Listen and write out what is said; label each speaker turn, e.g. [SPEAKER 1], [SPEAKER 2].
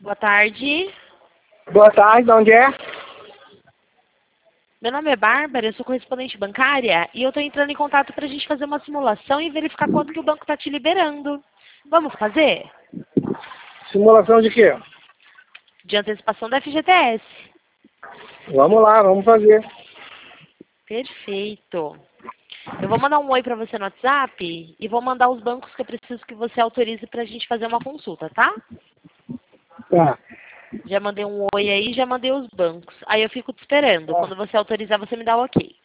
[SPEAKER 1] Boa tarde.
[SPEAKER 2] Boa tarde, de onde é?
[SPEAKER 1] Meu nome é Bárbara, eu sou correspondente bancária e eu estou entrando em contato para a gente fazer uma simulação e verificar quanto que o banco está te liberando. Vamos fazer?
[SPEAKER 2] Simulação de quê?
[SPEAKER 1] De antecipação da FGTS.
[SPEAKER 2] Vamos lá, vamos fazer.
[SPEAKER 1] Perfeito. Eu vou mandar um oi para você no WhatsApp e vou mandar os bancos que eu preciso que você autorize para a gente fazer uma consulta, tá?
[SPEAKER 2] Tá.
[SPEAKER 1] Já mandei um oi aí, já mandei os bancos. Aí eu fico te esperando. Quando você autorizar, você me dá o ok.